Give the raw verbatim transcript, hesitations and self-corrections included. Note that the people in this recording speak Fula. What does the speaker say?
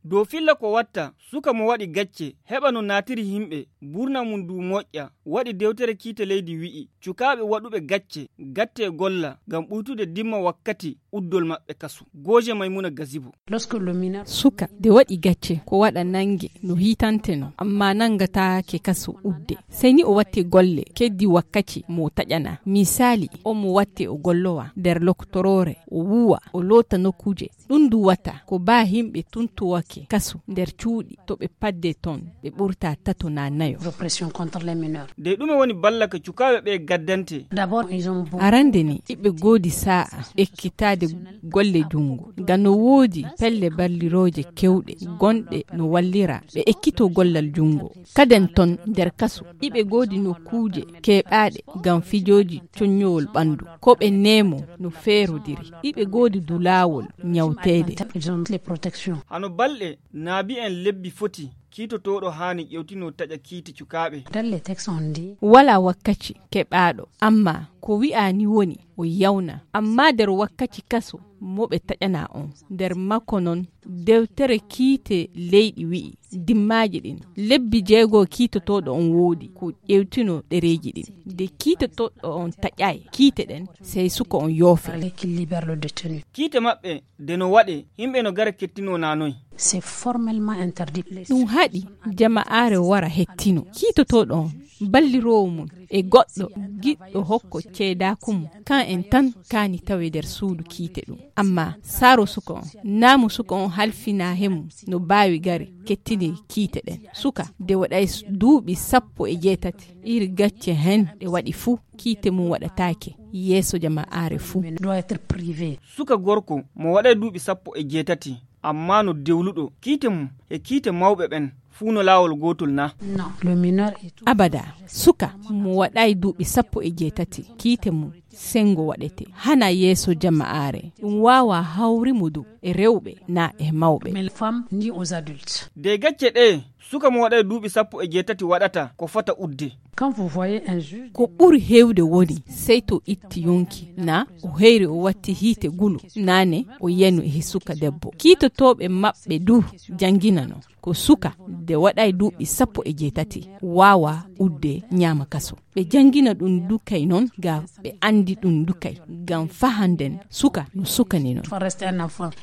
do filla ko watta suka mo waɗi gacce heɓa no natiri himɓe burna mum du moƴƴa waɗi dewtere kiite leydi wi'i cukaɓe waɗuɓe gacce gatte golla ngam ɓuytude dimma wakkati uddol maɓɓe kasu. Goje Maimuna Gazibo. Suka de waɗi gacce ko waɗa nange no hitante no amma nangata ke kasu udde sai ni o watte golle keddi wakkati mo taƴana misali o mo watte o gollowa nder loktorore o wuwa o lota nokkuje ɗum du wata ko ba himɓe tuntuwake kasu nder cuuɗi to ɓe padde ton ɓe ɓurta tato na nayo. De ɗume woni ballaka cukaɓe ɓe gaddante. Arande ni iɓe goodi sa'a ekkitade golle jungo ngam no woodi pelle balliroje kewɗe gonɗe no wallira ɓe ekkito gollal jungo kaden ton nder kasu iɓe goodi no kuuje keɓaɗe ngam fijoji conyowol ɓandu ko ɓe nemo no feerodiri iɓe goodi du laawol nyawtede. Hano balɗe naabi en lebbi foti kiitotoɗo hani ƴewtino taƴa kiiti cukaɓe. Wala wakkati keɓaɗo amma ko wi'ani woni o yawna amma nder wakkati kaso moɓe taƴana on nder makko non dewtere kiite leyɗi wi'i dimmaji ɗin lebbi jeego kiitotoɗo on woodi ko ƴewtino ɗereji ɗin de kiitotoɗo on taƴay kiite ɗen sey suka on yoofe. Kiite maɓɓe de no waɗe himɓe no gara kettino nanoy. Ɗum haɗi jama'are wara hettino kiitotoɗo on ballirowo mum e goɗɗo giɗɗo hokko ceedakum kan en tan kaani tawe nder suudu kiite ɗum amma saaro suka on naamu suka on halfina hemu no baawi gari kettini kiite ɗen suka de waɗay duuɓi sappo e jeetati iri gacce hen ɗe waɗi fuu kiite mum waɗataake yeeso jama'are fuu. Suka gorko mo waɗay duuɓi sappo e jeetati amma no dewluɗo kiite mum e kiite mawɓe ɓen fuu no laawol gotol na. Abada suka mo waɗay duuɓi sappo e jeetati kiite mum sengo waɗete hana yeeso jama'are ɗum wawa hawri mudu e rewɓe na e mawɓe. De gacce ɗe suka mo waɗay duuɓi sappo e jeetati waɗata ko fota udde. Ko ɓuri hewde woni sey to itti yonki na o heyri o watti hiite gulu nane o yenu e suka debbo kiitotoɓe maɓɓe du janginano ko suka de waɗay duuɓi sappo e jeetati wawa udde nyama kaso ɓe jangina ɗum dukay non ga ɓe andi ɗum dukay ngam fahanden suka no sukani non.